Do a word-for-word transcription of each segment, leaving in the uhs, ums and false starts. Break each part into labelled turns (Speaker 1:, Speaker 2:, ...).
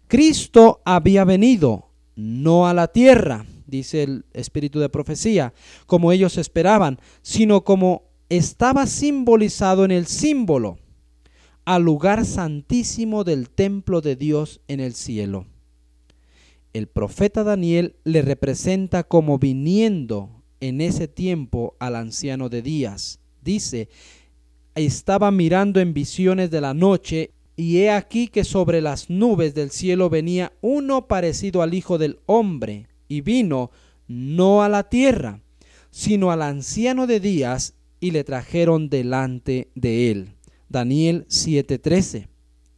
Speaker 1: Cristo había venido, no a la tierra, dice el espíritu de profecía, como ellos esperaban, sino como estaba simbolizado en el símbolo, al lugar santísimo del templo de Dios en el cielo. El profeta Daniel le representa como viniendo en ese tiempo al anciano de días. Dice, estaba mirando en visiones de la noche, y he aquí que sobre las nubes del cielo venía uno parecido al Hijo del Hombre, y vino no a la tierra, sino al anciano de días, y le trajeron delante de él. Daniel siete trece.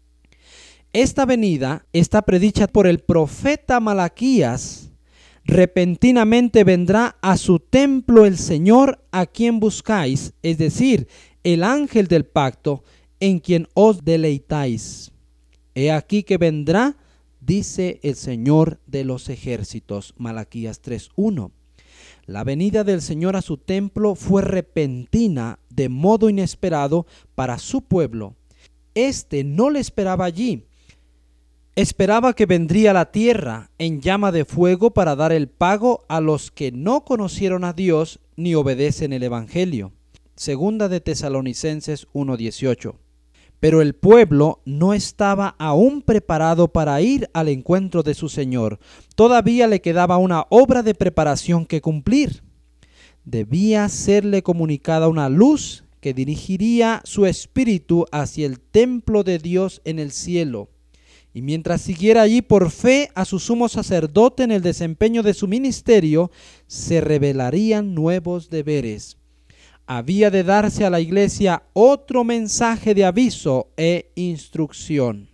Speaker 1: Esta venida está predicha por el profeta Malaquías. Repentinamente vendrá a su templo el Señor a quien buscáis, es decir, el ángel del pacto, en quien os deleitáis. He aquí que vendrá, dice el Señor de los ejércitos. Malaquías tres uno. La venida del Señor a su templo fue repentina, de modo inesperado para su pueblo. Este no le esperaba allí. Esperaba que vendría a la tierra en llama de fuego para dar el pago a los que no conocieron a Dios ni obedecen el evangelio. Segunda de Tesalonicenses uno dieciocho. Pero el pueblo no estaba aún preparado para ir al encuentro de su Señor. Todavía le quedaba una obra de preparación que cumplir. Debía serle comunicada una luz que dirigiría su espíritu hacia el templo de Dios en el cielo. Y mientras siguiera allí por fe a su sumo sacerdote en el desempeño de su ministerio, se revelarían nuevos deberes. Había de darse a la iglesia otro mensaje de aviso e instrucción.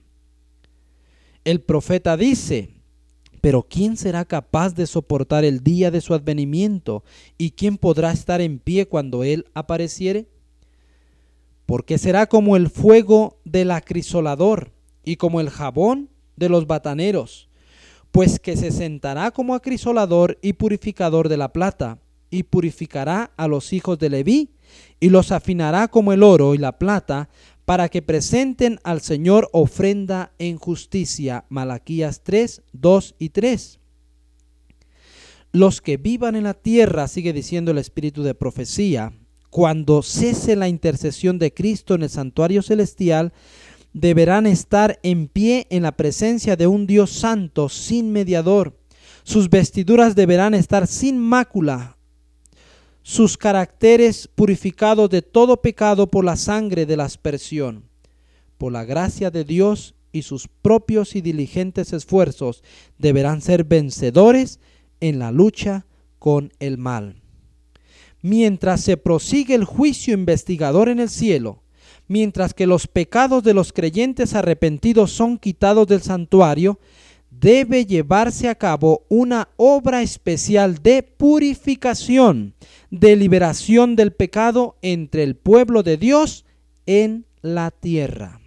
Speaker 1: El profeta dice, pero ¿quién será capaz de soportar el día de su advenimiento? ¿Y quién podrá estar en pie cuando él apareciere? Porque será como el fuego del acrisolador y como el jabón de los bataneros, pues que se sentará como acrisolador y purificador de la plata, y purificará a los hijos de Leví, y los afinará como el oro y la plata, para que presenten al Señor ofrenda en justicia. Malaquías tres, dos y tres. Los que vivan en la tierra, sigue diciendo el espíritu de profecía, cuando cese la intercesión de Cristo en el santuario celestial, deberán estar en pie en la presencia de un Dios santo sin mediador. Sus vestiduras deberán estar sin mácula, sus caracteres purificados de todo pecado por la sangre de la aspersión. Por la gracia de Dios y sus propios y diligentes esfuerzos deberán ser vencedores en la lucha con el mal. Mientras se prosigue el juicio investigador en el cielo, mientras que los pecados de los creyentes arrepentidos son quitados del santuario, debe llevarse a cabo una obra especial de purificación, de liberación del pecado entre el pueblo de Dios en la tierra.